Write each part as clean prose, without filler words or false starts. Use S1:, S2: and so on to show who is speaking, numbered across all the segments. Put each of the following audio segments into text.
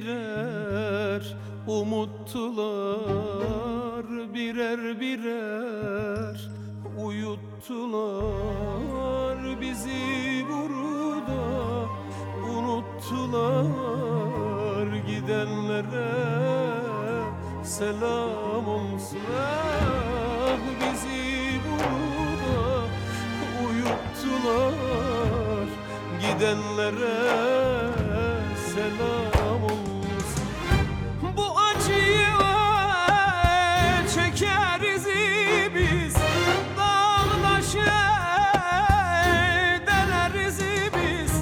S1: birer umuttular, birer birer uyuttular bizi burada, unuttular. Gidenlere selam olsun. Ah, bizi burada uyuttular, gidenlere selam olsun. Bu acıyı çekeriz biz, dağdaşı deleriz biz.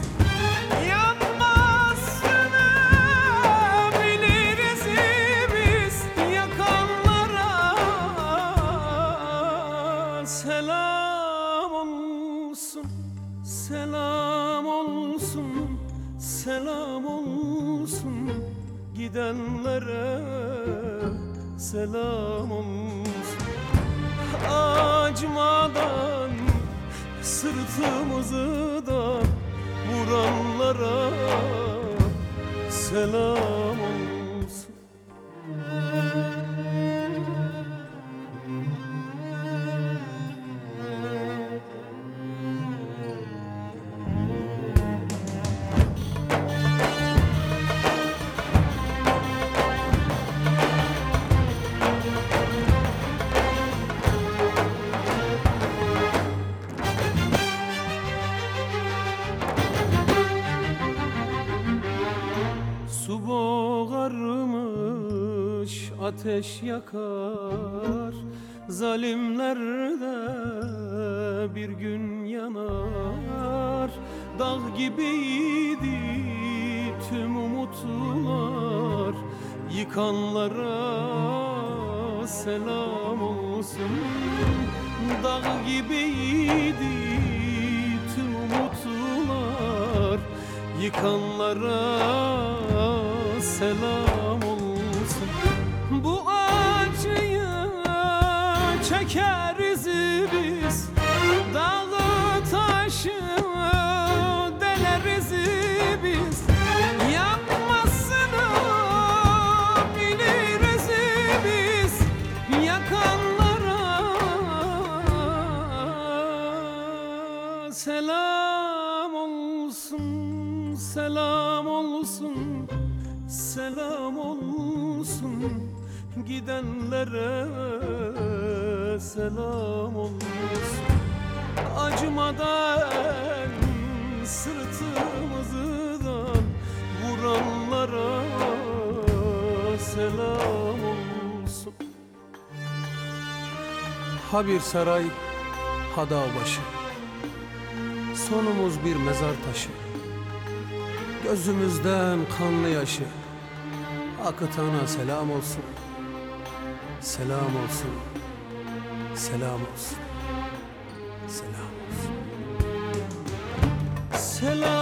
S1: Yanmasını biliriz biz, yakanlara selam olsun. Selam olsun, selam olsun. Gidenlere selam olsun. Acımadan sırtımızı da vuranlara selam olsun. Su boğarmış, ateş yakar, zalimler de bir gün yanar. Dağ gibiydi tüm umutlar, yıkanlara selam olsun. Dağ gibiydi tüm umutlar, yıkanlara selam olsun. Bu acıyı çekeriz biz, dağı taşı deleriz biz. Yanmasını biliriz biz, yakanlara selam olsun. Selam olsun, selam olsun. Gidenlere selam olsun. Acımadan sırtımızı da vuranlara selam olsun. Ha bir saray, ha dağ başı, sonumuz bir mezar taşı. Gözümüzden kanlı yaşı akıtana selam olsun. Selam olsun, selam olsun, selam olsun. Selam